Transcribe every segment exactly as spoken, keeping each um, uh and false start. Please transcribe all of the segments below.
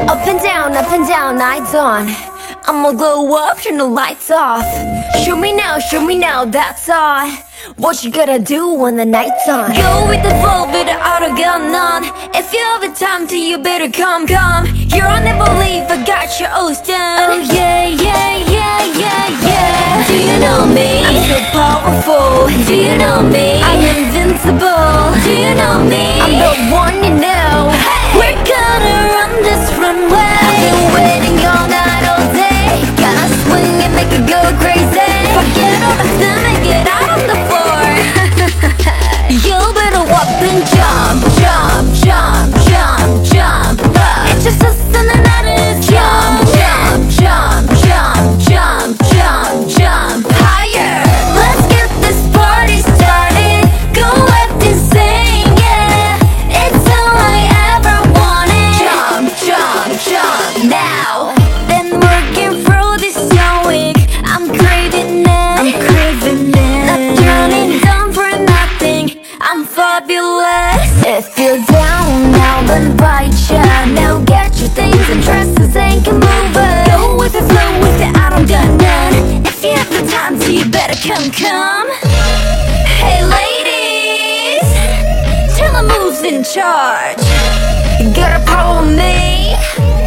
Up and down, up and down, lights on. I'ma glow up, turn the lights off. Show me now, show me now, that's all. What you gotta do when the night's on? Go with the flow, with the auto gun on. If you have the time to, you better come, come. You're on the belief, I got your O's down. Oh yeah, yeah, yeah, yeah, yeah. Do you know me? I'm so powerful. Do you know me? I'm invincible. Do you know me? I'm the one you know. We're gonna run this runway. I've been waiting all night, all day. Gonna swing and make it go crazy. Forget all the fun and get out on the floor. You better walk and jump, jump, jump, jump, jump. It's just us and the night is jump, jump, jump, jump, jump, jump, jump higher. Let's get this party started. Go left insane, yeah. It's all I ever wanted. Jump, jump, jump now. Been working through this all week. I'm craving it, I'm craving it. Not turning down for nothing. I'm fabulous. If you're down now, then bite ya. Now get your things and dresses and come over. Go with the flow, with the I don't got none. If you have the time to, you better come, come. Hey ladies, tell them who's in charge. You gotta follow me.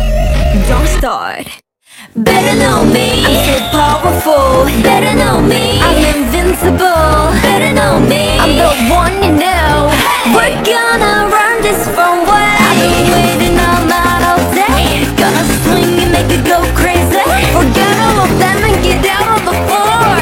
Don't start. Better know me, I'm so powerful. Better know me, I'm invincible. Better know me, I'm the one you know. We're gonna run this runway. I've been waiting all night, all day. Gonna swing and make it go crazy. Forget all of them and get out on the floor.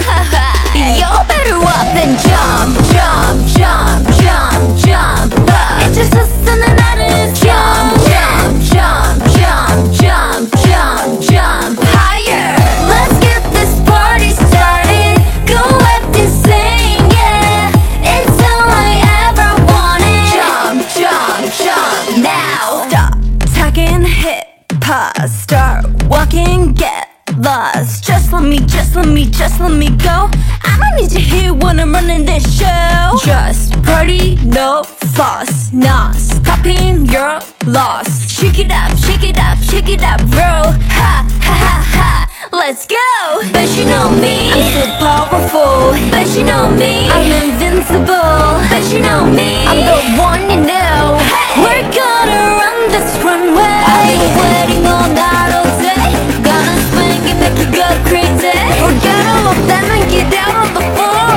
You better up and jump, jump, jump, jump, jump. It's just us and the night is jump, jump, jump, jump, jump, jump, jump higher. Let's get this party started. Go left insane, yeah. It's all I ever wanted. Jump, jump, jump now. Stop talking, hit pause. Start walking, get lost. Just let me, just let me, just let me go. I don't need to hear when I'm running this show. Just party, no fuss. Not stopping, you're lost. Shake it up, shake it up, shake it up, bro. Ha, ha, ha, ha. Let's go. Bet you know me, I'm so powerful. Bet you know me, I'm invincible. Bet you know me, I'm the one you know. We're gonna run this runway. I've been waiting all night, all day. Gonna swing and make it go crazy. Forget all of them and get out on the floor.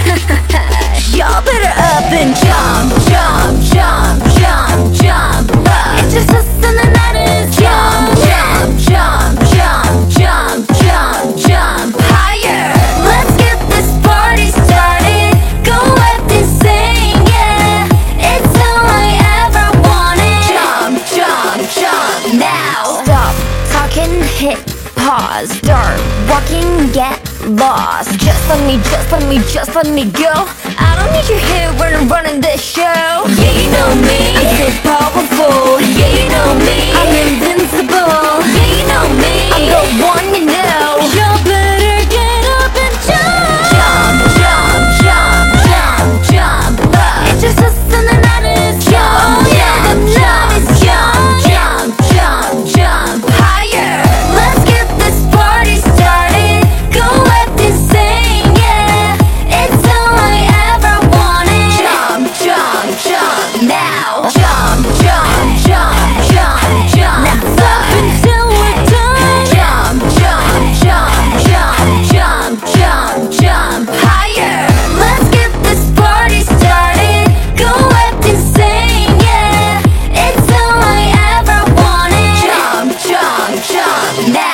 Y'all better up and jump, jump, jump, jump, jump. It's just us and the night is jump, jump, jump, jump, jump, jump, jump higher. Let's get this party started. Go left insane, yeah. It's all I ever wanted. Jump, jump, jump now. Stop talking, hit pause. Start walking, get lost. Just let me, just let me, just let me go. I don't need your help when I'm running this show. Yeah, you know me, I'm so powerful. Yeah, you know me, I'm invincible. Yeah, you know me, I'm the one you know. You better get up and jump. Jump, jump, jump, jump, jump. It's just us and the night is jump. Yeah, the night is jump, jump, jump, jump higher. Let's get this party started. Go left insane, yeah. It's all I ever wanted. Jump, jump, jump now. Jump, jump, jump, jump, jump. Now up until we're done. Jump, jump, jump, jump, jump, jump, jump higher. Let's get this party started. Go left insane, yeah. It's all I ever wanted. Jump, jump, jump now.